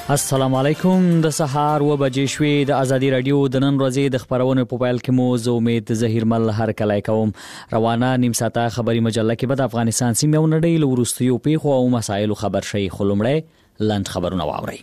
السلام علیکم. د سهار و بجې شوې. د ازادي رادیو د نن ورځې د خبرونو په پیل کې مو زه امید ظهیر مل هر کله کوم. روانه نیم ساعته خبري مجله کې به د افغانستان سیمې او نړۍ له وروستیو پیښو او مسایلو خبر شي. خو لومړی لاند خبرونه واورئ.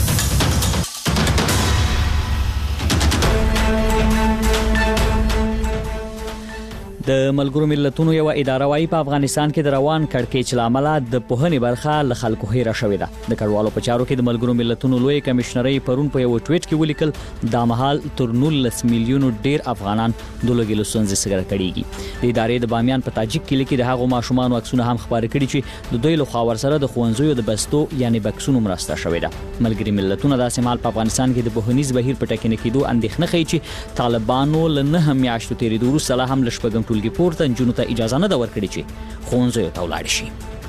د ملګرو ملتونو یو اداره وايي په افغانستان کې د روان کړکېچ لامل د پوهنې برخه له خلکو هېره شوې ده. د کډوالو په چارو کې د ملګرو ملتونو لوی کمشنري پرون په یو ټویټ کې ولیکل دا مهال تر 19 میلیونو ډیر افغانان د لوګي لسونځ سره کړيږي. د ادارې د بامیان په تاجک کلی کې د هغو ماشومان عکسونه هم خبرې کړي چې د دوی له خوا ورسره د خوندزیو د بستو یعنی بکسونو مرسته شوې ده. ملګري ملتونه د سیمال په افغانستان کې د بهرنیز بهیر په ټاکنه کېدو اندېښنه کوي چې طالبانو له 9 میاشتو تیریدو وروسته هم لشپږم ټولګي پورته نجونو ته اجازه نه ورکړي چې ښوونځیو ته ولاړ شي.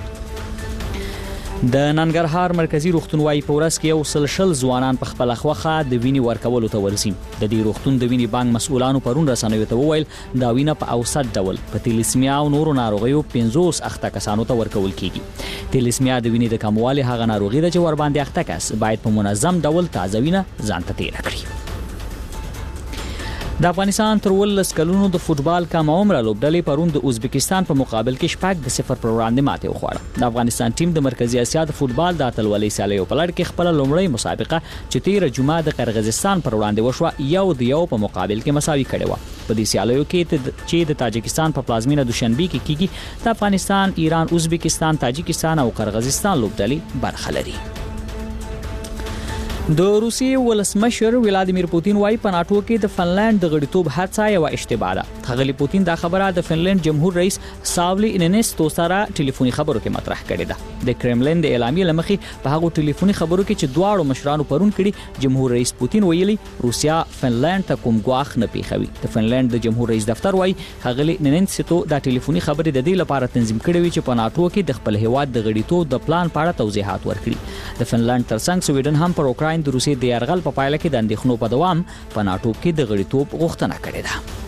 د ننګرهار مرکزی روغتون وايي په ورځ کې یو سل ځوانان په خپل خوخه د وینې ورکولو ته ورسي. د دې روغتون د وینې بانک مسؤلانو پرون رسنیو ته وویل دا وینه په اوسط ډول په تیلیسمیا او نورو ناروغیو 50 اخته کسانو ته ورکول کیږي. تیلیسمیا د وینې د کموالي هغه ناروغي ده چې ور باندې اخته کس باید په منظم ډول تازه وینه ځان ته تیر کړي. د افغانستان تر 18 کلونو د فوتبال کم عمره لوبډلې پرون د ازبکستان په مقابل کې 0 پر وړاندې ماته وخوړه. د افغانستان ټیم د مرکزی اسیا د فوتبال د اتلولۍ سیالیو په لړ کې خپل لومړی مسابقه چې 13 جمعه د قرغیزستان پر وړاندې وشوه یو په مقابل کې مساوي کړې و. په دې سیالیو کې چې د تاجکستان په پلازمینه دوشنبه کې کیږي د افغانستان، ایران، ازبکستان، تاجکستان او قرغیزستان لوبډلې برخه لري. د روسیې ولسمشر ولادیمیر پوتین وايي په ناتو کې د فنلند د غړیتوب هڅه یو اشتباه ده. غلی پوتین دا خبره د فنلند جمهور رئیس ساولی انینستو سره ټلیفوني خبرو کې مطرح کړې ده. د کرملین د اعلامیې لمخې په هغه ټلیفوني خبرو کې چې دواړو مشرانو پرون کړي جمهور رئیس پوتین ویلي روسیا فنلند ته کوم ګواښ نه پیښوي. د فنلند د جمهور رئیس دفتر وايي غلی انینستو دا ټلیفوني خبرې د دې لپاره تنظیم کړې وي چې په ناتو کې د خپل هیواد د غړیتوب د پلان په اړه توضیحات ورکړي. د فنلند ترڅنګ سویډن هم پر اوکراین د روسیې د یرغل په پایله کې د اندېښنو په دوام په ناتو کې د غړیتوب غوښتنه کړې ده.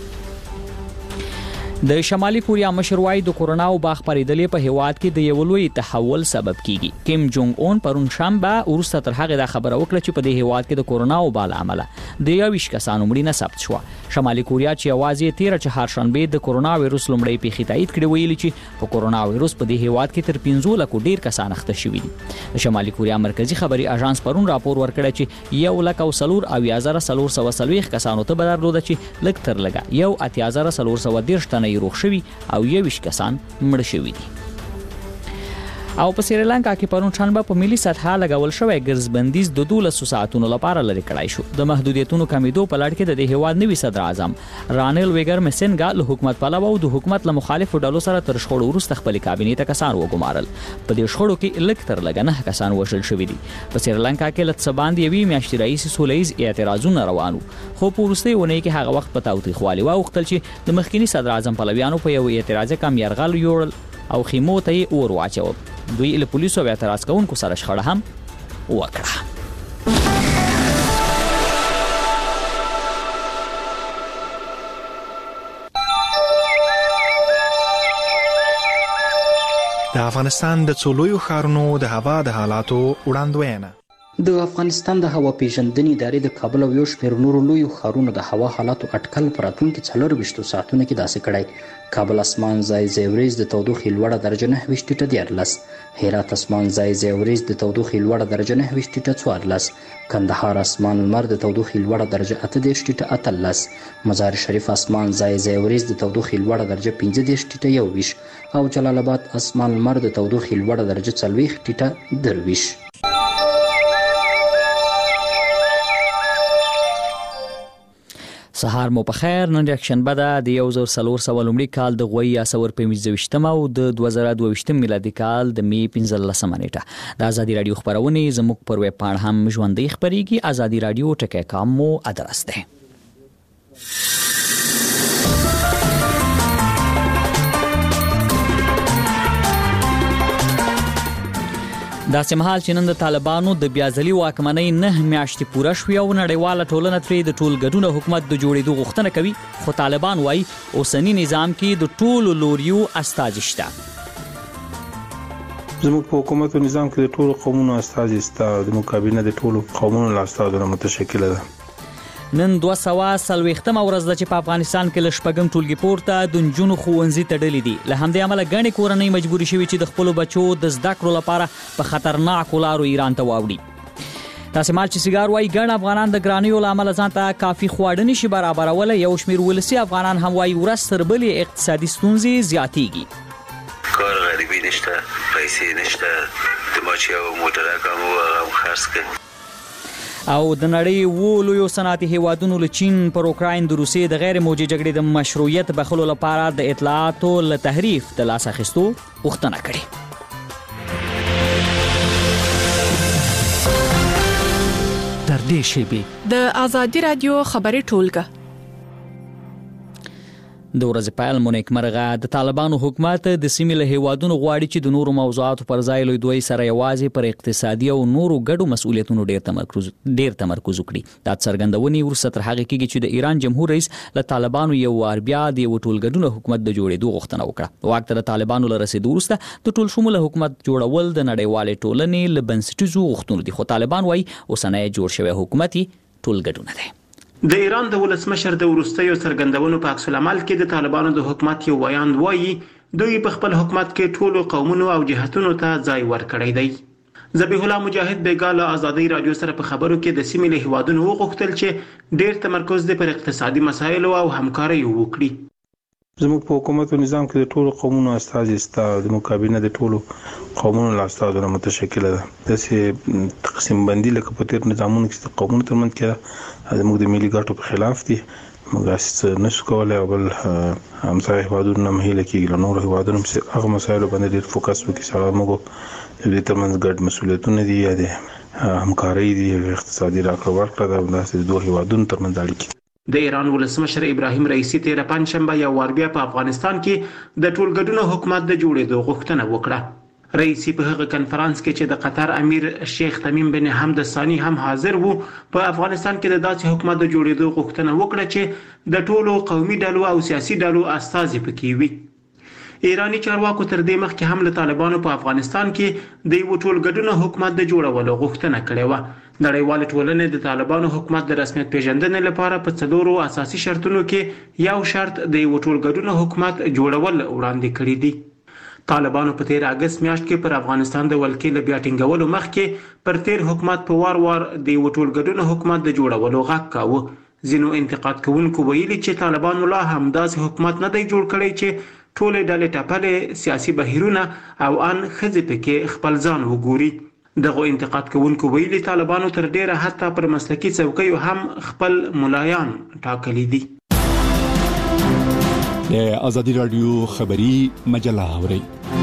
د شمالي کوریا مشر وايي د کورونا وبا خپرېدلې په هیواد کې د یو لوی تحول سبب کیږي. کیم جونګ اون پرون شنبه ورسته تر هغه د خبره وکړه چې په دې هیواد کې د کورونا وبا له امله د 21 کسانو مړینه ثبت شوه. شمالي کوریا چې یوازې 13 چهارشنبه د کورونا وایروس لومړی پیښې تایید کړې ویلي چې په کورونا وایروس په دې هیواد کې تر 15 لک ډیر کسان اخته شوي دي. د شمالي کوریا مرکزی خبري اژانس پرون راپور ورکړی چې 1,440,440 کسانو ته بدرلوده چې لږ تر لږه 1,430 تنه یې روغ شوي او 21 کسان مړ شوي دي. او په سریلانکا کې پرون شنبه په ملي سطحه لګول شوی ګرځبندیز د 12 ساعتونو لپاره لري کړای شو. د محدودیتونو کمیدو په لړ کې د دې هیواد نوي صدر اعظم رانیل ویګر مسنګا له حکومت پلوه او د حکومت له مخالفو ډلو سره تر شخړو وروسته خپل کابینې ته کسان وګمارل. په دې شخړو کې لږ تر لږه 9 کسان وژل شوي دي. په سریلانکا کې لږ څه باندې یوې میاشتې راهیسې سولهییز اعتراضونه روان وو، خو په وروستۍ اونۍ کې هغه وخت په تاوتریخوالي واوښتل چې د مخکینی صدر اعظم پلویانو په یو اعتراضي کم یرغل یوړل او خیمو ته یې اور واچو. دوی له پولیسو او اعتراض کوونکو سره شخړه هم وکړه. د افغانستان د څو لویو ښارونو د هوا د حالاتو وړاندوینه. د افغانستان د هوا پیژندنې ادارې د کابل او یو شمېر نورو لویو ښارونو د هوا حالاتو اټکل په راتلونکي 24 ساعتونو کې داسې کړی: کابل اسمان ځای ځای وریځ د تودوخې لوړه درجه 29 ټیټه 14، هرات اسمان ځای ځای وریځ د تودوخې لوړه درجه 29 ټیټه 14، کندهار اسمان لمر د تودوخې لوړه درجه 38 ټیټه 18، مزار شریف اسمان ځای ځای وریځ د تودوخې لوړه درجه 15 ټیټه 21 او جلال آباد اسمان لمر د تودوخې لوړه درجه 40 ټیټه 23. سهار مو په خیر. نن یکشنبه ده د 1400 لومړي کال د غوي 15 او د 2022 میلادي کال د می 15 نیټه. د ازادي رادیو خبرونه زموږ پر ویب پاڼه هم ژوندۍ خبريږي. ازادي رادیو ټکی.com مو ادرس ده. دا سمحال چې نن د طالبانو د بیازلي واکمنۍ 9 میاشتې پوره شوې او نړیواله ټولنه ترې د ټولګډونه حکومت د جوړېدو غوښتنه کوي، خو طالبان وايي اوسنی نظام کې د ټولو لوریو استازي شته. زموږ په حکومت او نظام کې د ټولو قومونو استازي ستا د مقابله د ټولو قومونو له استازو متشکل ده. نن 240 ورځ ده چې په افغانستان کې لشپګم ټولګي پورته د نجونو ښوونځي تړلې دي. له همدې امله ګڼې کورنۍ مجبورې شوي چې د خپلو بچو د زده کړو لپاره په خطرناکو لارو ایران ته واوړي. تاسې مال چې سیګار وایي ګڼ افغانان د ګرانیو له امله ځان ته کافي خواړه نشي برابرولی. یو شمېر ولسي افغانان هم وایي ورځ تر بلې اقتصادي ستونزې زیاتېږي. کار غریبی نشته، پیسې نشته، د ما چې یو موټرک هم هغه هم خرڅ کړ. او د نړۍ لویو صنعتي هیوادونو له چین پر اوکراین د روسیې د غیر موجي جګړې د مشروعیت بخښلو لپاره د اطلاعاتو له تحریف د لاس اخیستو غوښتنه کړې. تر دې شیبې د آزادي رادیو خبري ټولګه د ورځې پیل مونیک مرغه د طالبانو حکومت د سیمې له هیوادونو غواړي چې د نورو موضوعاتو پر ځای له دوی سره یوازې پر اقتصادي او نورو ګډو مسؤلیتونو ډیر تمرکز وکړي. دا څرګندونې وروسته تر هغه کېږي چې د ایران جمهور رئیس له طالبانو یو وار بیا د یو ټولګډونه حکومت د جوړېدو غوښتنه وکړه. واک ته د طالبانو له رسېدو وروسته د ټول شموله حکومت جوړول د نړیوالې ټولنې له بنسټیزو غوښتنو دي، خو طالبان وایي اوسنی جوړ شوی حکومت ټولګډونه دی. د ایران د ولسمشر د وروستیو څرګندونو په عکس العمل کې د طالبانو د حکومت یو ویاند وایي دوی په خپل حکومت کې ټولو قومونو او جهتونو ته ځای ورکړی دی. ذبیح الله مجاهد بیګا له آزادۍ رادیو سره په خبرو کې د سیمې له هیوادونو وغوښتل چې ډیر تمرکز دې پر اقتصادي مسایلو او همکارۍ وکړي. زموږ په حکومت او نظام کې د ټولو قومونو استازي ستا د مقابله د ټولو قومونو له استازو متشکل ده. داسې تقسیم بندي لکه په تیر نظامونو کې د قومونو ترمنځ کې زموږ د ملي ګټو په خلاف دي. موږ هیڅ نشو کولی او بل همسایه هیوادونو نه مهیله کېږي له نورو هیوادونو پسې هغه مسایلو باندې ډېر فوکس وکړي چې هغه موږ د دې ترمنځ ګډ مسؤلیتونه دي یا د همکارۍ دي اقتصادي راکړه ورکړه ده. داسې د دوه هیوادونو ترمنځ اړیکې. د ایران ولسمشر ابراهیم رئیسی تیر پنځشنبه یو وار بیا په افغانستان کې د ټولګډونو حکومت د جوړېدو غوښتنه وکړه. رئیسی په هغه کنفرانس کې چې د قطر امیر شیخ تمیم بن حمد الثانی هم حاضر وو په افغانستان کې د داسې حکومت د جوړېدو غوښتنه وکړه چې د ټولو قومي ډلو او سیاسي ډلو استازي پکې وي. ایرانی چارواکو تر دې مخکې هم له طالبانو په افغانستان کې د یو ټولګډونو حکومت د جوړولو غوښتنه کړې و. نړیوال ټولنې د طالبانو حکومت د رسمیت پیژندنې لپاره په 4 اساسي شرطونو کې یو شرط د یو ټولګډونو حکومت جوړول وړاندې کړی دی. طالبانو په 13 اگست میاشت کې پر افغانستان د ولکې له بیا ټینګولو مخکې پر تیر حکومت په وار د یو ټولګډونو حکومت د جوړولو غږ کاوه. ځینو انتقاد کوونکو ویلي چې طالبانو لا هم داسې حکومت نه دی جوړ کړی چې ټولې ډلې ټپلې سیاسي بهیرونه او ان ښځې پکې خپل ځان وګوري. دغه انتقاد کوونکو ویلي طالبانو تر ډیره حتی پر مسلکي څوکیو هم خپل ملایان ټاکلي دي. د آزادي رادیو خبري مجله اوري.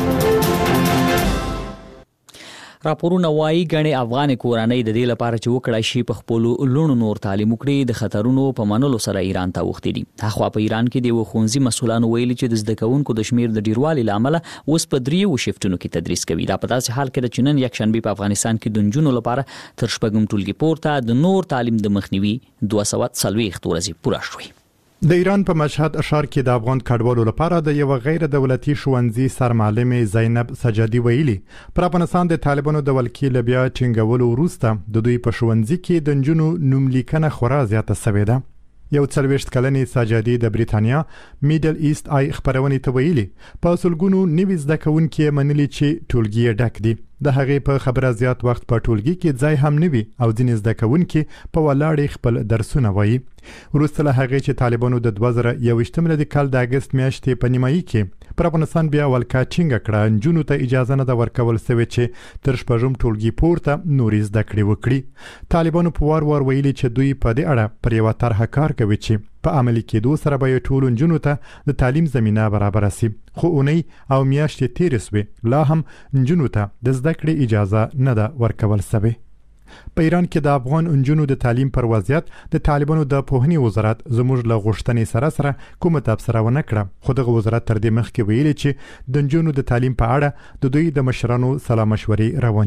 راپورونه وایي ګڼې افغان کورنۍ د دې لپاره چې وکړای شي په خپل لونو نور تعلیم وکړي د خطرونو په منلو سره ایران ته وختي دي. هغه په ایران کې د ښوونځي مسولانو ویلي چې د زده کوونکو د شمیر د ډیروالي لامل اوس په 3 شیفتونو کې تدریس کوي. دا په داسې حال کې چې نن یک شنبه په افغانستان کې د نجونو لپاره تر شپږم ټولګي پورته د نور تعلیم د مخنیوي 240 ورځې پوره شوې. د ایران په مشهد اشار کې د افغان کډوالو لپاره د یو غیر دولتي ښوونځي سرمعلم زینب سجادي ویلي پر افغانستان د طالبانو د ولکې لبیا ټینګولو وروسته د دوی په ښوونځي کې د نجونو نوملیکنه خورا زیاته شوې ده. یو 40 کلنې سجادي د بریتانیا میډل ایست آی خبرونه ته ویلي په سلګونو نوي زده کوونکي منلي چې ټولګي ډک دي. د هغې په خبره زیات وخت په ټولګي کې ځای هم نه وي او ځینې زده کوونکي په ولاړې خپل درسونه وایي. وروسته له هغې چې طالبانو د 2021 میلادي کال د اگست میاشتې په نیمایي کې پر افغانستان بیا ولکه ټینګه کړه، نجونو ته اجازه نه ده ورکول شوې چې تر شپږم ټولګي پورته نورې زده کړې وکړي. طالبانو په وار ویلي چې دوی په دې اړه پر یوه طرحه کار کوي چې په عملي کېدو سره به ټولو نجونو ته د تعلیم زمینه برابره شي. خو اونۍ او میاشتې تېرې شوې لا هم نجونو ته د زده کړې اجازه نه ده ورکول شوې. په ایران کې د افغان نجونو د تعلیم پر وضعیت د طالبانو د پوهنې وزارت زموږ له غوښتنې سره کومه تبصره ونه کړه، خو دغه وزارت تر دې مخکې ویلي چې د نجونو د تعلیم په اړه د دوی د مشرانو سلا مشورې روانې دي.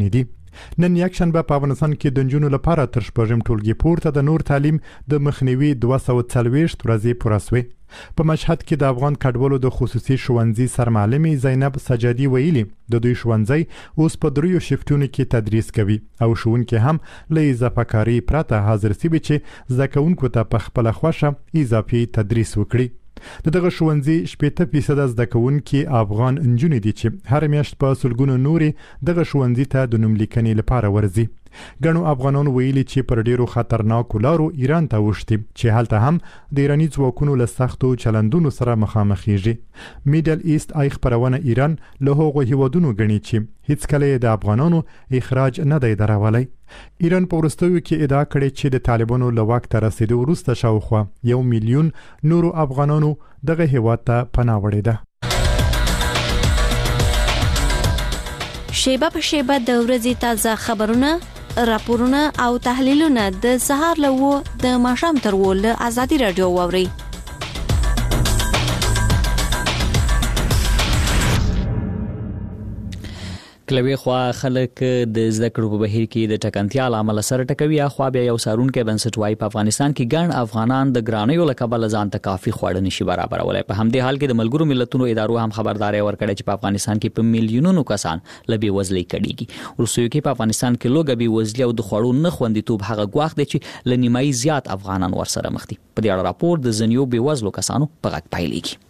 نن یک شنبه په افغانستان کې د نجونو لپاره تر شپږم ټولګي پورته د نور تعلیم د مخنیوي 240 ورځې پوره شوې. په مشهد کې د افغان کډوالو د خصوصي ښوونځي سرمعلمې زینب سجادي ویلي د دوی ښوونځي اوس په 3 شیفټونو کې تدریس کوي او ښوونکي هم له اضافه کاری پرته حاضر سي چې زده کوونکو ته په خپل خوښه اضافي تدریس وکړي. دغه ښوونځي 80% زده کوونکي افغان نجونې دي چې هر میاشت په سلګونو نوري دغه ښوونځي ته د نوم لیکنې لپاره ورځي. ګڼو افغانانو ویلي چې پر ډیرو خطرناکو لارو ایران ته وشتي چې هلته هم د ایرانی ځواکونو له سختو چلندونو سره مخامخېږي. میډل ایست آی خبرونه ایران له هغو هیوادونو ګڼي چې هیڅ کله د افغانانو اخراج نه دی دراولی. ایران په وروستیو کې ادعا کړې چې د طالبانو له واک ته رسیدو وروسته شاوخوا 1 میلیون نورو افغانانو دغه هیواد ته پناه وړې ده. شیبه په شیبه د ورځې تازه خبرونه، راپورونه او تحلیلونه د سهار له د ماښام تر ول ازادي رادیو واوري. کلوي خوا خلک د زده کړو په بهیر کې د ټکنتیا عامل سره ټکوي. خو بیا یو سارونکو بنسټ وايي په افغانستان کې ګڼ افغانان د ګرانیو له کبله ځان ته کافي خوړ نشي برابرولای. په همدې حال کې د ملګرو ملتونو ادارو هم خبرداري ورکړه چې په افغانستان کې په میلیونونو کسان له بېوزلۍ کډيږي. روسیو کې په افغانستان کې لوګه بېوزلۍ او د خوړو نه خوندیتوب هغه ګواښ دی چې له نیمایي زیات افغانان ورسره مخ دي. په دې اړه راپور د زنیو بېوزلو کسانو په غږ پایلېږي.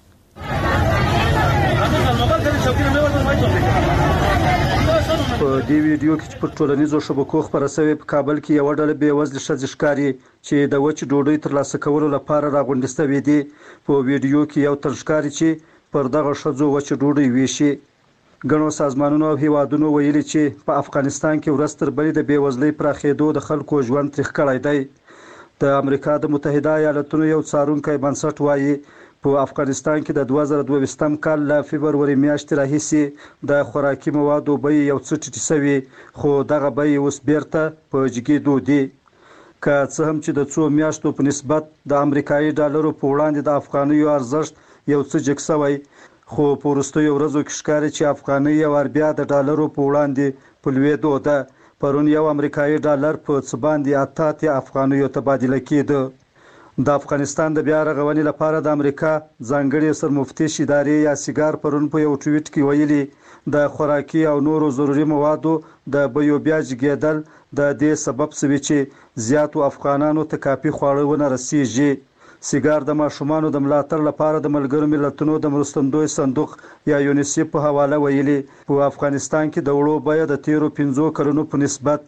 په دې ویډیو کې چې په ټولنیزو شبکو خبره شوې په کابل کې یو ډله بېوزله ښځې ښکاري چې د وچ ډوډۍ ترلاسه کولو لپاره راغونډې شوې دي. په ویډیو کې یو تن ښکاري چې پر دغه ښځو وچ ډوډۍ ویشي. ګڼو سازمانونو او هیوادونو ویلي چې په افغانستان کې ورځ تر بلې د بېوزلۍ پراخېدو د خلکو ژوند تریخ کړی دی. د امریکا د متحده ایالاتونو یو څارونکی بنسټ وایي په افغانستان کې د 2022م کال له فبرवरी میاشتې راهیسې د خوراکي موادو بیې یو څه ټیټې شوې، خو دغه بیې اوس بیرته په جګېدو دي. که څه هم چې د څو میاشتو په نسبت د امریکایي ډالرو په وړاندې د افغانیو ارزښت یو څه جګ شوی، خو په وروستیو ورځو کې ښکاري چې افغانۍ یو بیا د ډالرو په وړاندې په لوېدو ده. پرون یو امریکایي ډالر په څه باندې 88 افغانیو تبادله کېده. د افغانستان د بیا رغونې لپاره د امریکا ځانګړي سرمفتش ادارې یا سیګار پرون په یو ټویټ کې ویلي د خوراکي او نورو ضروري موادو د بیو بیا جګېدل د دې سبب شوی چې زیاتو افغانانو ته کافي خواړه ونه رسیږي. سیګار د ماشومانو د ملاتړ لپاره د ملګرو ملتونو د مرستندوی صندوق یا یونیسف په حواله ویلي په افغانستان کې د وړو بیه د تیرو 15 کلونو په نسبت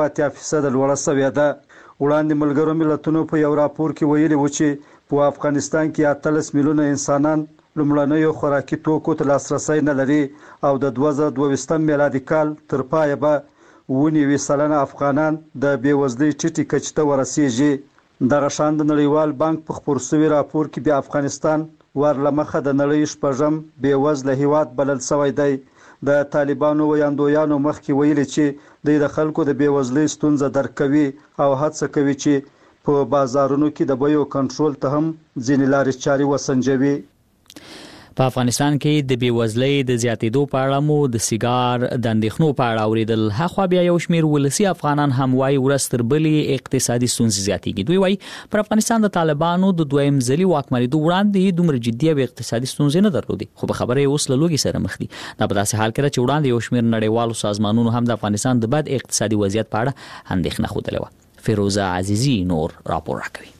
1% لوړه شوې ده. وړاندې ملګرو ملتونو په یو راپور کې ویلي و چې په افغانستان کې 18 میلیونه انسانان لومړنیو خوراکي توکو ته لاسرسی نه لري او د 2022 میلادي کال تر پایه به 90% افغانان د بېوزلۍ ټیټې کچې ته ورسیږي. دغه شان د نړیوال بانک په خپور شوي راپور کې بیا افغانستان ورلمخه د نړۍ شپږم بېوزله هیواد بلل شوی دی. د طالبانو ویاندویانو مخکې ویلي چې د خلکو د بېوزلۍ ستونزه درک کوي او هڅه کوي چې په بازارونو کې د بیو کنټرول ته هم ځینې لارې چارې وسنجوي. په افغانستان کې د بېوزلۍ د زیاتېدو په اړه مو د سیګار د اندېښنو په اړه اوریدل. هغه بیا یو شمېر ولسی افغانان هم وايي ورځ تر بلې اقتصادي ستونزې زیاتېږي. دوی وايي پر افغانستان د طالبانو د دویم ځلي واکمنېدو وړاندې دومره جدي او اقتصادي ستونزې نه درلودې، خو په خبره اوس له لوګي سره مخ دي. دا په داسې حال کې چې وړاندې یو شمېر نړیوالو سازمانونو هم د افغانستان د بد اقتصادي وضعیت په اړه اندېښنه ښودلې وه. فیروزه عزیزی نور راپور راکوي.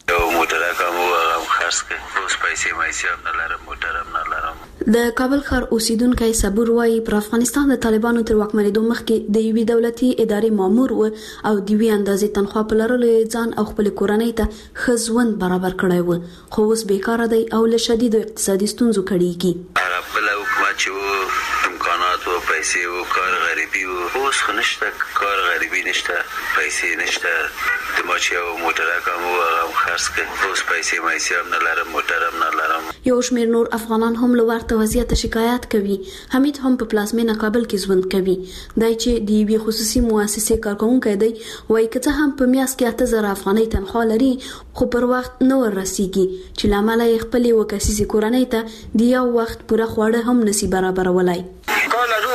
د کابل ښار اوسیدونکو صبور وايي پر افغانستان د طالبانو تر واکمنېدو مخکې د یوې دولتي ادارې مامور و او د یوې اندازې تنخواه په لرلو ځان او خپل کورنۍ ته ښه ژوند برابر کړی و، خو اوس بیکاره دی او له شدیدو اقتصادي ستونزو کړیږي. بل حکومت چې امکانات او پیسې او کار غریبي او اوس خو نشته، کار غریبي نشته، پیسې نشته. د ما چې یو موټر کوم او هغه خرڅ کړ، اوس پیسې مایسي هم نه لرم، موټر هم نه لرم. یو شمېر نور افغانان هم له ورته وضعیت شکایت کوي. حمید هم په پلازمینه کابل کې ژوند کوي. دای چې د یوې خصوصي مؤسسې کارکونکی دی، وایي که څه هم په میاشت کې 8000 افغانۍ تنخواه لري، خو پر وخت نه ورسیږي چې له امله یې خپلې وکسیزې کورنۍ ته د یو وخت پوره خواړه هم نشي برابرولای. کار لرو،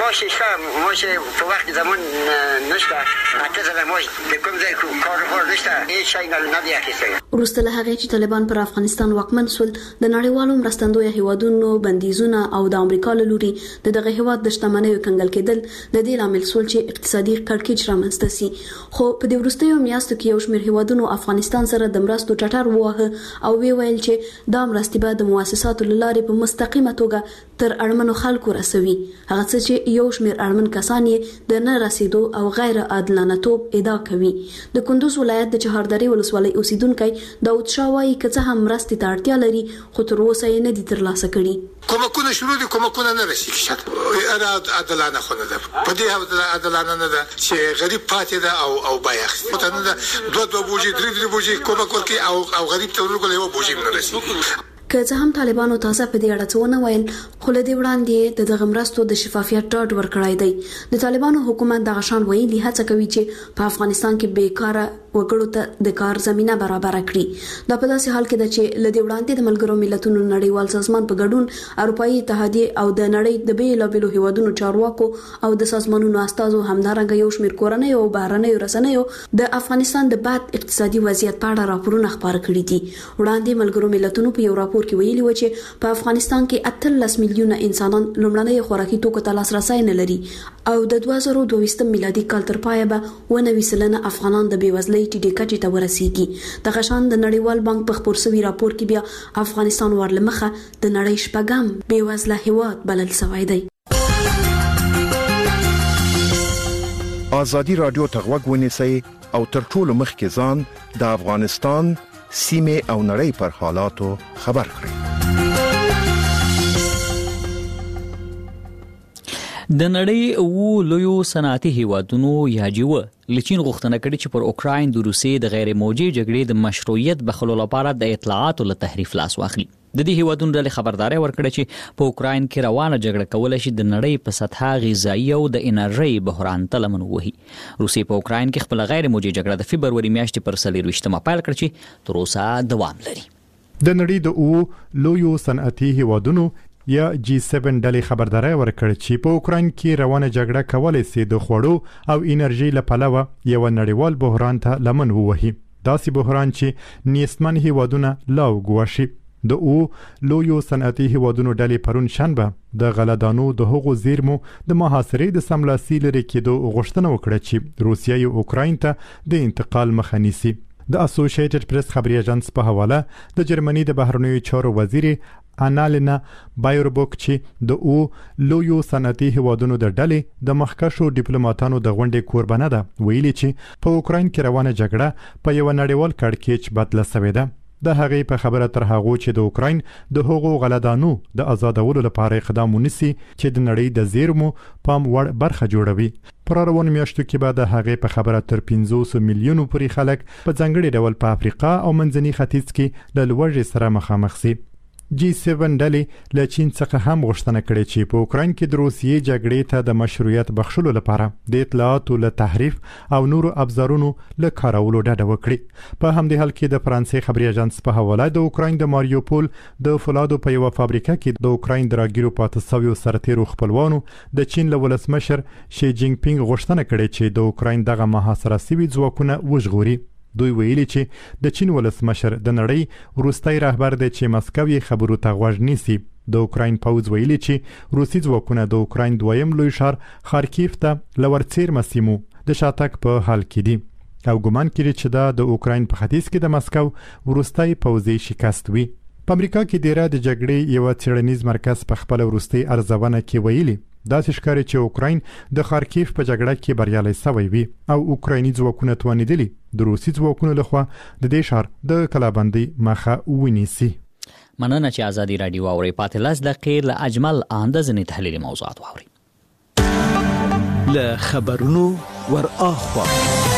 ماش شته، ماش په وخت زمان نشته، اته ماش د کوم ځای کار نشته، هیڅ شی نه دی اخیسته. وروسته له هغې چې طالبان پر افغانستان واکمن شول، د نړیوالو مرستندویه هیوادونو بندیزونه او د امریکا له لوري دغه هیواد د شتمنیو کنګل کېدل د دې لامل شول چې اقتصادي کړکېچ رامنځته شي. خو په دې وروستیو میاشتو کې یو شمېر هیوادونو افغانستان سره د مرستو ټټر وواهه او ویل چې دا مرستې به د مؤسساتو له لارې په مستقیمه توګه تر اړمنو خلکو رسوي، هغه څه چې یو شمېر اړمن کسان یې د نه رسیدو او غیر عادلانه توب ادعا کوي. د کندوز ولایت د چهاردری ولسوالۍ اوسیدونکي داود شاه وایي که څه هم مرستې ته اړتیا لري خو تر اوسه یې نه دي ترلاسه کړي. کومکونه شروع دي، کومکونه نه رسیږي. انا عادلانه خو نه ده، په دې عادلانه نه ده چې غریب پاتې ده او بایاخ ته نه ده دوه بوجي درې بوجي کومک ورکي او غریب ته ورغلی یو بوجي نه رسیږي. که څه هم طالبانو تازه په دې اړه څه ونه ویل، خو له دې وړاندې د دغه مرستو د شفافیت ډاډ ورکړی دی. د طالبانو حکومت دغه شان ویلي هڅه کوي چې په افغانستان کې بیکاره وګړو ته د کار زمينه برابر کړي. دا په داسې حال کې ده چې له دې وړاندې د ملګرو ملتونو نړیوال سازمان په ګډون اروپאי اتحادیه او د نړۍ د بیلابېلو هیوادونو چارواکو او د سازمانونو استازو همدارنګه یو شمېر کورنۍ او بهرنیو رسنیو د افغانستان د بد اقتصادي وضعیت په اړه راپورونه خپاره کړي دي. وړاندې ملګرو ملتونو په یو راپور کې ویلي و چې په افغانستان کې 18 میلیونه انسانان لومړنۍ خوراکي توکو ته لاسرسی نه لري او د 2022 میلادي کال تر پایه به 90% افغانان د بیوزلۍ ټیټې کچې ته ورسیږي. دغه شان د نړیوال بانک په خپور شوی راپور کې بیا افغانستان ورلمخه د نړۍ شپږم بیوزله هیواد بلل شوی دی. ازادي رادیو ته غوږ ونیسئ او تر ټولو مخکې ځان د افغانستان سیمه او نړۍ پر حالاتو خبر کړئ. د نړۍ او لویو صنعتي هیوادونو یا جیو لچین غوښتنه کړې چې پر اوکراین د روسیې د غیر موجي جګړې د مشروعیت بخلو لپاره د اطلاعاتو له تحریف لاس واخلي. د دې هیوادونو ډلې خبرداري ورکړه چې په اوکراین کې روانه جګړه کولای شي د نړۍ په سطحه غذایی او د انرژي بحران ته لمن ووهي. روسیې په اوکراین کې خپل غیر موجي جګړه د فبروري میاشتې پر 24 پیل کړ چې تر اوسه دوام لري. د نړۍ د او لویو صنعتي هیوادونو یا G7 ډلې خبرداري ورکړه چې په اوکراین کې روانه جګړه کولای شي د خوړو او انرژي لپاره یو نړیوال بحران ته لمن ووهي. داسې بحران چې نیستمن هیوادونه لا وګواشي. د او لویو صنعتي هیوادونو ډلې پرون شنبه د غلادانو د هغو زیرمو د محاصرې د سملاسي لري کېدو غوښتنه وکړه چې روسیه یو اوکراین ته د انتقال مخه نیسي. د اسوسییټډ پریس خبري اژانس په حواله د جرمني د بهرنیو چارو وزیر انالینا بایربوک چې د او لویو صنعتي هیوادونو د ډلې د مخکښو ډیپلوماټانو د غونډې کوربانه ده ویلي چې په اوکراین کې روانه جګړه په یو نړیوال کړکېچ بدله شوې ده. د هغې په خبره تر هغه چې د اوکراین د هغو غلادانو د آزادولو لپاره اقدام ونیسي چې د نړۍ د زیرمو پام وړ برخه جوړوي. پر روان میاشتو کې بعد هغه په خبره تر 500 میلیونو پورې خلک په ځانګړي ډول په افریقا او منځني ختیځ کې د لوږې سره مخامخ شي. G7 ډلې له چین څخه هم غوښتنه کړې چې په اوکراین کې د روسیې جګړې ته د مشروعیت بخښلو لپاره د اطلاعاتو له تحریف او نورو ابزارونو له کارولو ډډه وکړي. په همدې حال کې د فرانسې خبري اژانس په حواله د اوکراین د ماریوپول د فولادو په یو فابریکه کې د اوکراین د راګیرو پاتې شویو سرتیرو خپلوانو د چین له ولسمشر شي جینګ پینګ غوښتنه کړې چې د اوکراین دغه محاصره شوي ځواکونه وژغوري. دوی ویلي چې د چین ولسمشر د نړۍ وروستی رهبر دی چې مسکو یې خبرو ته غوږ نیسي. د اوکراین پوځ ویلي چې روسي ځواکونه د اوکراین دویم لوی ښار خارکیف ته لورڅیرمه سیمو د شاتګ په حال کې دي او ګمان کړي چې دا د اوکراین په ختیځ کې د مسکو وروستی پوځي شکست وي. په امریکا کې د را د جګړې یو څېړنیز مرکز په خپل وروستي ارزونه کې ویلي دا ښکاري چې اوکراین د خارکیف په جګړه کې بریالي شوی وي او اوکرایني ځواکونه توانیدلي د روسي ځواکونو لخوا د دې ښار د کلابندۍ مخه ونیسي. مننه چې ازادي رادیو اوري پاتې لاس دقیقې له اجمل اندازې تحلیل موضوعات واوري. له خبرونو ور اخوا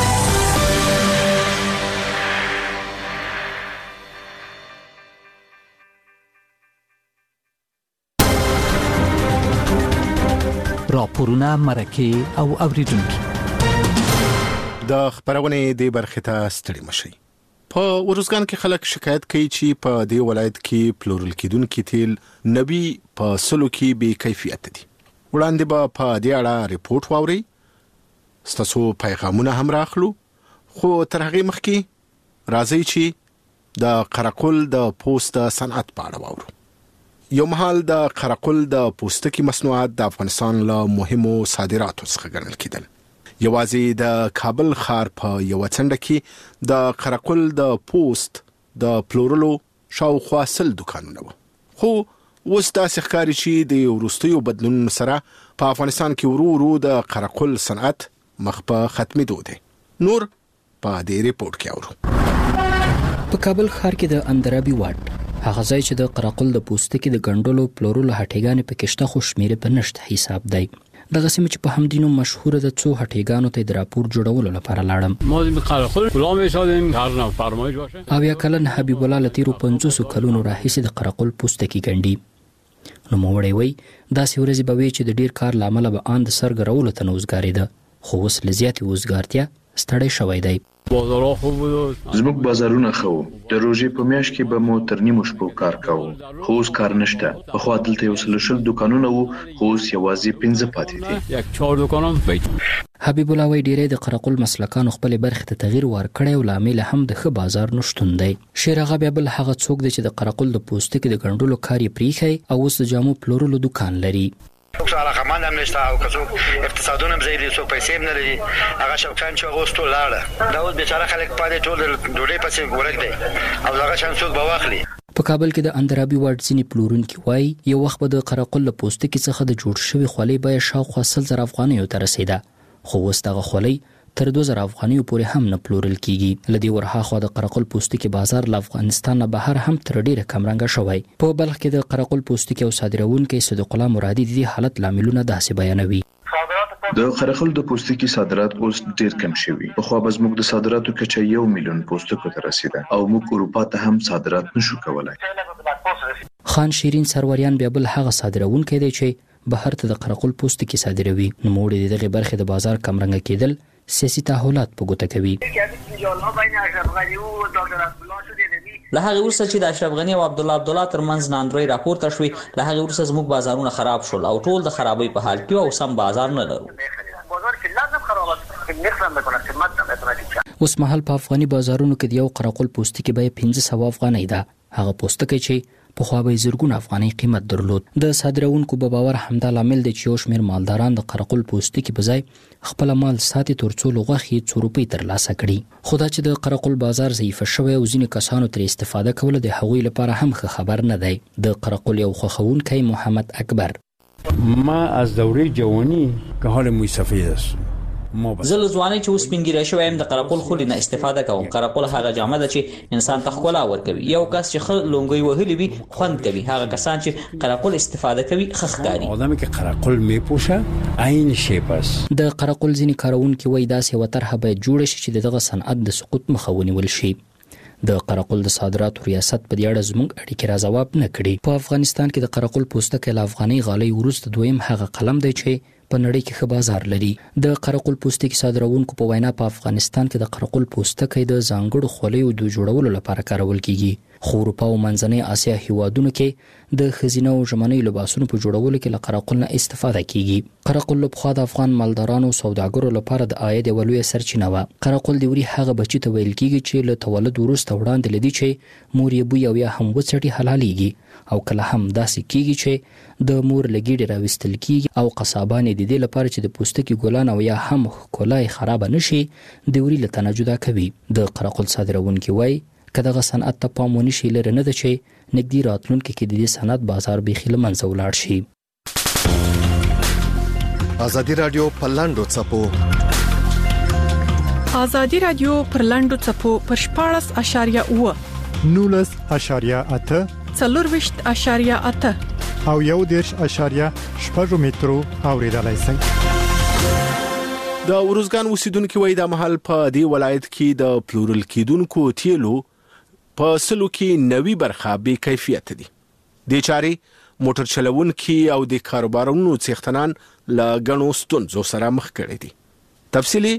راپورونه مرکه او اوریدونکو د خبرونه د برخه ته ستړي مشي. په ورزګان کې خلک شکایت کوي چې په دې ولایت کې پلورل کېدونکو تیل نبي په سلو کې بې کیفیت دي. وړاندې به په دې اړه ریپورت واوري. ستاسو پیغامونه هم راخلو، خو تر هغې مخکې راځي چې د قرقل د پوست صنعت په اړه واورو. یو مهال د قرقل د پوستکي مصنوعات د افغانستان له مهمو صادراتو څخه ګڼل کېدل. یوازې د کابل ښار په یو څنډه کې د قرقل د پوست د پلورلو شاوخوا 100 دکانونه وو. خو اوس داسې ښکاري چې د وروستیو بدلونونو سره په افغانستان کې ورو ورو د قرقل صنعت مخ په ختمېدو دی. نور په دې ریپورت کې اورو. په کابل ښار کې د اندرابي واټ هغه ځای چې د قرقل د پوستکي د ګنډلو پلورلو هټیګانې پکې شته، خو شمېرې په نشته حساب دی. دغه سیمه چې په همدینو مشهوره ده، څو هټیګانو ته د راپور جوړولو لپاره لاړم. ما د قرقل غلام ایستادیم، هر نه فرمایش باشه. او یا کلن حبیب الله لتیرو 500 کلونو راهیسې د قرقل پوستکي ګنډي. نو موړی وای داسې ورځې به وي چې د ډیر کار لامل به آن د سرګرولو ته نوزګاری ده، خو اوس لزیاتې وزګارتیا ستړی شوی دی. بازارها خوب بود. زموږ بازارونه خو د روزي په میاشت کې به مو تر نیمو شپو کار کوو، خو اوس کار نشته. په خو دلته یو سلشل دکانونه وو، خو اوس یوازې 15 پاتې دي. یک 4 دکانم پیدا. حبیب الله وای ډیرې د قرقل مسلکانو خپل برخه ته تغییر ورکړی او لامل هم د ښه بازار نشټون دی. شیر هغه بیا بل هغه څوک دی چې د قرقل د پوستکي د ګنډلو کار یې پریخي او اوس د جامو پلورلو دکان لري. څوک علاقه مند هم نشته او که څوک اقتصادونه هم ضعیف دي، څوک پیسې هم نه لري. هغه شوقیان چې هغه اوس ټول لاړه، دا اوس بیچاره خلک پاتې ټول د ډوډۍ پسې ورک دی او هغه شان څوک به واخلي. په کابل کې د اندرابي واټ ځینې پلورونکي وایي یو وخت به د قرقل له پوستکي څخه د جوړ شوي خولۍ بیه شاوخوا 100,000 افغانیو ته رسیده، خو اوس دغه خولۍ تر 2000 افغانیو پورې هم نه پلورل کیږي. لدی ورهاخوا د قرقل پوستکي بازار له افغانستان نه بهر هم تر ډیره کم رنګه شوی. په بلخ کې د قرقل پوستکي او صادرونکو صدیق الله مرادي د دې حالت لاملونه داسې بیانوي. د قرقل د پوستکي صادرات اوس ډیر کم شوي. په خو به زموږ د صادراتو کچه 1 میلیون پوستکو ته رسیده او موږ اروپا ته هم صادرات نشو کولای. خان شیرین سروریان بیا بل هغه صادرونکو دی چې بهر ته د قرقل پوستکي صادروي. نو موږ دغه برخه د بازار کم رنګه کېدل سیاسي تحولات په ګوته کوي. له هغه وروسته چې د اشرف غنی او عبدالله ترمنځ ناندرۍ راپورته شوې، له هغه وروسته زموږ بازارونه خراب شول او ټول د خرابۍ په حال کې او سم بازار نه لرو. اوس مهال په افغاني بازارونو کې د یو قرقل پوستکي بیه 1500 افغانۍ ده. هغه پوستکی چې په خو به زرګونه افغانۍ قیمت درلود. د صادرونکو په باور همدا لامل دی چې یو شمېر مالداران د قرقل پوستکي په ځای خپل مال ساتي ترڅو لغوخي 2 روپۍ ترلاسه کړي. خو دا چې د قرقل بازار ضعیف شوی او ځینې کسانو تر استفاده کوله د هغوی لپاره هم ښه خبر نه دی. د قرقل یو خوښونکی محمد اکبر: ما از دوره جوانی که حال موی سفید است. زه له ځوانۍ چې اوس سپینګیری شوی یم د قرقل خولې نه استفاده کوم. قرقل هغه جامه ده چې انسان ته ښکلا ورکوي. یو کس چې ښه لونګۍ وهلی وي خوند کوي. هغه کسان چې قرقل استفاده کوي ښه ښکاري. آدمی که قرقل میپوشه عین شیپ است. د قرقل ځینې کارونکي وایي داسې یوه طرحه باید جوړه شي چې دغه صنعت د سقوط مخه ونیول شي. د قرقل د صادراتو ریاست په دې اړه زموږ اړیکې را ځواب نه کړي. په افغانستان کې د قرقل پوستکي له افغاني غالۍ وروسته دویم هغه قلم دی چې په نړۍ کې ښه بازار لري. د قرقل پوستکي صادرونکو په وینا په افغانستان کې د قرقل پوستکي د ځانګړو خولیو د جوړولو لپاره کارول کیږي. خو اروپا او منځنۍ اسیا هیوادونو کې د ښځینه او ژمنۍ لباسونو په جوړولو کې له قرقل نه استفاده کیږي. قرقل له پخوا د افغان مالدارانو او سوداګرو لپاره د عاید یوه لویه سرچینه وه. قرقل د وری هغه بچي ته ویل کیږي چې له تولد وروسته وړاندې له دې چې مور یې بوی او یا هم وڅټي حلالېږي، او کله هم داسې کیږي چې د مور له ګیډې راویستل کیږي او قصابان د دې لپاره چې د پوستکي ګلان او یا هم ښکلا یې خرابه نشي د وری له تنه جدا کوي. د قرقل صادرونکي وایي که دغه صنعت ته پام ونشي لرې نه ده چې نږدې راتلونکي کې د دې صنعت بازار بیخي له منځه ولاړ شي. ازادي رادیو په لاندو څپو ازادي رادیو پر لاندو څپو پر 14.8 19.8 24.8 او 1.8 مترو اوریدلای شئ. د ورزګان اوسیدونکو وایي د محل په دې ولایت کې د پلورل کېدونکو تیلو په سلو کې 90 برخه بې کیفیت دي. د چاري موټر چلوونکي او د کاروبارونو څښتنان له غنو ستونزو سره مخ کړي دي. تفصیلی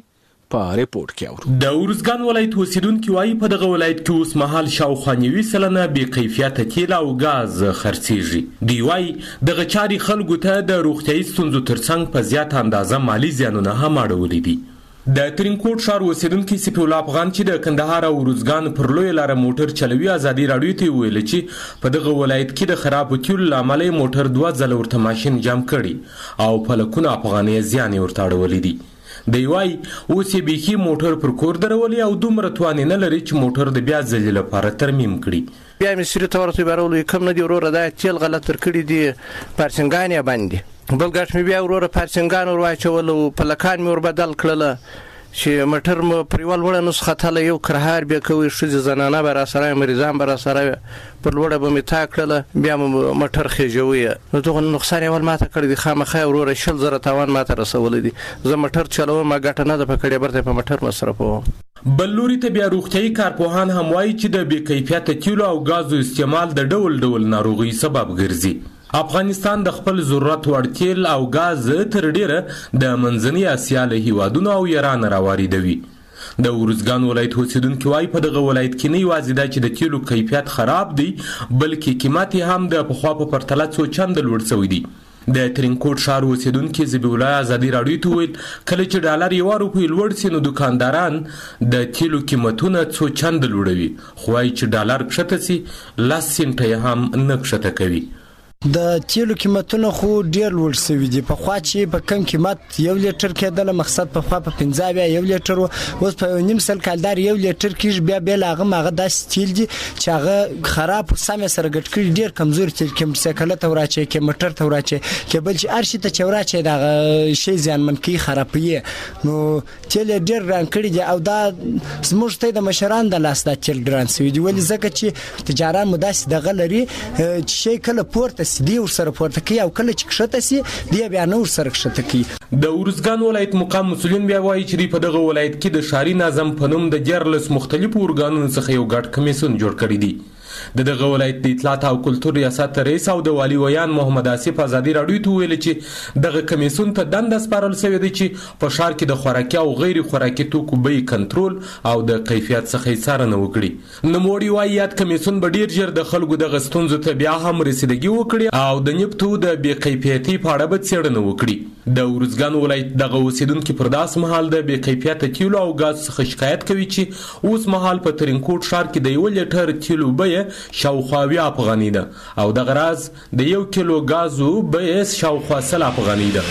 په ریپورت کې اورو. د ارزګان ولایت اوسیدونکو وايي په دغه ولایت کې اوس مهال شاوخوا 90% بې کیفیته تیل او غاز خرڅېږي. دوی وايي دغه چارې خلکو ته د روغتیايي ستونزو ترڅنګ په زیاته اندازه مالي زیانونه هم اړولي دي. د ترینکوټ ښار اوسیدونکي سیف الله افغان چې د کندهار او ارزګان پر لویه لاره موټر چلوي ازادي راډیو ته ویل چې په دغه ولایت کې د خرابو تیلو له امله موټر 2 ځله ورته ماشین جام کړي او په لکونو افغانۍ زیان ورته اړولي دي. دی وايي اوس یې بیخي موټر پر کور درولي او دومره توان نه لري چې موټر د بیا ځلې لپاره ترمیم کړي. بیا مې سری ته ورته بارولو کم نه دی وروره دا تیل غلط تر کړي دي پارسنګان یې باندې بل ګټ مې بیا وروره پارسنګان ور واچول او په لکان مې ور بدل کړل چې موټر مو پریوال وړه نسخه تله یو کرهار بیا کوي شې زنانه بر سره مریضان بر سره پر وړه به می تا کړل بیا موټر خېجوي نو دغه نقصان اول ماته کړی دی خامخا وروره شل زره تاوان ماته رسول دي زه موټر چلوم ما ګټه نه د پکړې برته په موټر مصرفوم. بل لوري ته بیا روغتیايي کارپوهان هم وایي چې د بې کیفیته تیلو او غازو استعمال د ډول ډول ناروغي سبب ګرځي. افغانستان د خپل ضرورت وړ تیل او غاز تر ډیره د منځنۍ اسیا له هیوادونو او ایران راواردوي. د ارزګان ولایت اوسیدونکو وايي په دغه ولایت کې نه یوازې دا چې د تیلو کیفیت خراب دی بلکې قیمت هم د پخوا په پرتله څو چنده لوړ شوی دی. د ترینکوټ ښار اوسیدونکي ذبیح الله ازادي راډیو ته ویل کله چې ډالر 1 روپۍ لوړ سي نو دکانداران د تیلو قیمتونه څو چنده لوړوي خو وايي چې ډالر کښته سي 10 سنټه هم نه کښته کوي. د تیلو قیمتونه خو ډیر لوړ شوي دي. په خوا چې په کم قیمت 1 لیټر کېدل مقصد په خوا په 15 بیا 1 لیټر اوس په نیم سل کالدار 1 لیټر کې بیا بل هغه داس تیل دي چې هغه خراب سمې سره ګټ کړي ډیر کمزور تیل کې سایکل ته وراچي کې موټر ته وراچي کې بل چې ارشي ته چوراچي دا شی ځانمن کې خرابوي نو تیل ډیر ران کړي دي او دا زموږ ته د مشران د لاس د تیل ګران سوي دي ولې ځکه چې تجاران مداس د غلري چې شی کله پورته دی ور سره پورته کوي او کله چې کښته سي دی بیا نور سره کښته کوي. د ارزګان ولایت مقام مسولین بیا وایي چې په دغه ولایت کې د شاري نظم په نوم د جرلس مختلفو ارګانونو څخه یو ګډ کمیسیون جوړ کړی دی. دغه ولایت د اطلاعات او کلتور ریاست رئیس او د والی ویان محمد آصف ازادي راډیو ته ویل چې دغه کمیسیون ته دنده سپارل شوې ده چې په ښار کې د خوراکي او غیر خوراکي توکو بیې کنټرول او د کیفیت څخه څارنه وکړي. نوموړي وايي یاد کمیسیون به ډیر ژر د خلکو د ستونزو ته بیا هم رسیدګي وکړي او د نفتو د بې کیفیتي په اړه به څېړنه وکړي. د ارزګان ولایت دغه اوسیدونکي پر داس مهال د بې کیفیته تیلو او غاز څخه شکایت کوي چې اوس مهال په ترینکوټ ښار کې د 1 لیټر تیلو بیه شاوخوا 20 افغانۍ ده او دغه راز د 1 کیلو غازو بیه شاوخوا 100 افغانۍ ده.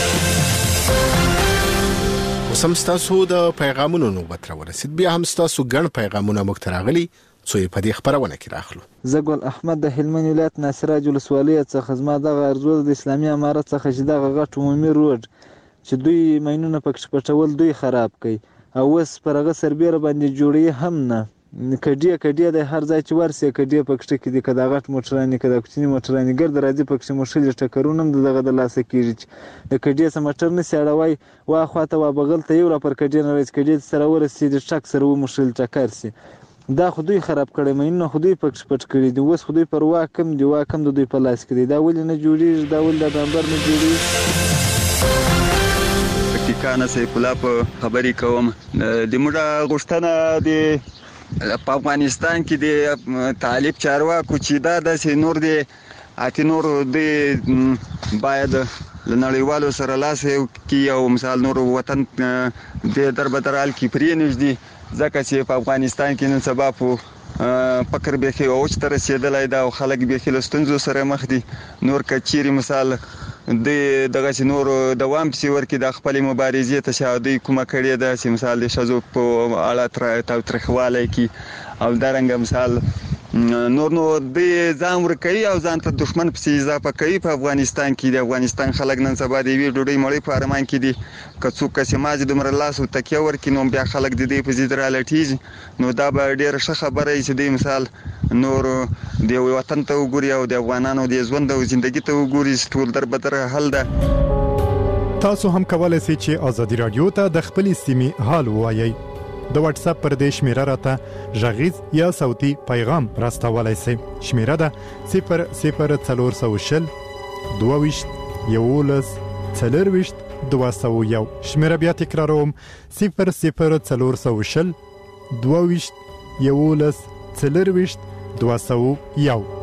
وسم ستاسو د پیغامونو نوبت را ورسید بیا هم ستاسو ګڼ پیغامونه موږ ته راغلي څو یې په دې خبرونه کې راخلو. زګل احمد د هلمند ولایت ناصراج ولسوالۍ څخه زما دغه ارزو د اسلامي امارت څخه چې دغه غټ عمومي روډ چې دوی ماینونه پکښ پټول دوی خراب کړي او اوس پر هغه سربیره باندې جوړي هم نه کډیا د هر ځای چې ورسې کډیا پکښ کې د کدا غټ موټرانی کدا کوچنی موټرانی ګرد راځي پکښ مشکل ټکرونه دغه د لاسه کیږي د کډیا سم موټر نه سیړوي وا خواته وا بغل ته یو را پر کډیا نه راځي کډیا سره ورسې د ټک سره و مشکل ټکر سي دا خودی خراب کړي مینه خودی پکښ پټ کړي دی اوس خودی پر وا کم دی وا کم د دوی په لاس کې دی دا ولې نه جوړیږي دا ولې د بمبر نه جوړیږي. ټیکانه سي پلاپ خبري کوم د موږ غوښتنه د په افغانستان کې د طالب چارواکو چې دا د نور د اته نور د باید لنړیوالو سره لاس کې او مثال نور وطن د دربدرال کې پرې نږدې ځکه چې په افغانستان کې نن سبا په فقر به کې اوج تر رسیدلای دا خلک به کې لستونزو سره مخ دي نور کچيري مثال دغه نور دوام چې ورکې د خپل مبارزې ته شادي کومه کړې ده چې مثال د شذو په اړه ترخواله کې او درنګ مثال نور نو د ځان ورکوي او ځان ته دښمن پسې اضافه کوي. په افغانستان کې د افغانستان خلک نن سبا د وی ډوډۍ مړی په ارمان کې دي که څوک کسماج د مر لاس او تکیه ورکې نو بیا خلک د دې په زیات را لټیږي نو دا به ډیره ښه خبره چې د مثال نور د وطن ته وګوري او د افغانانو د ژوند او ژوندۍ ته وګوري ټول در بدر حل ده. تاسو هم کولای شئ چې ازادي رادیو ته د خپل سیمې حال ووایئ. د واتس اپ پر دې شمیره راته ژغیز یا صوتي پیغام راستولای شئ. شمیره ده 0040 22 11 40 201 شمیره بیا تکراروم 00420 22 11 201